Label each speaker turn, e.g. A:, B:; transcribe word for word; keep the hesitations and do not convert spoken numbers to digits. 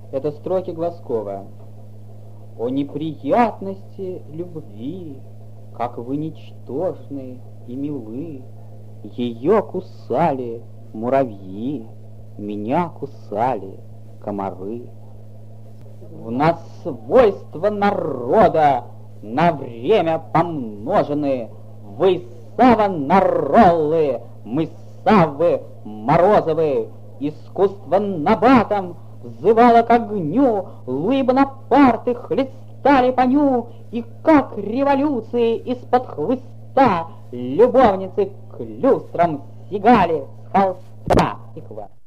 A: Это строки Глазкова. О неприятности любви, как вы ничтожны и милы, ее кусали муравьи, меня кусали комары. В нас свойства народа на время помножены. Вы Сава Нароллы, мы Саввы Морозовы. Искусство набатом взывало к огню, лыбы Бонапарты хлестали по ню, и как революции из-под хлыста любовницы к люстрам сигали с холста. И хватит.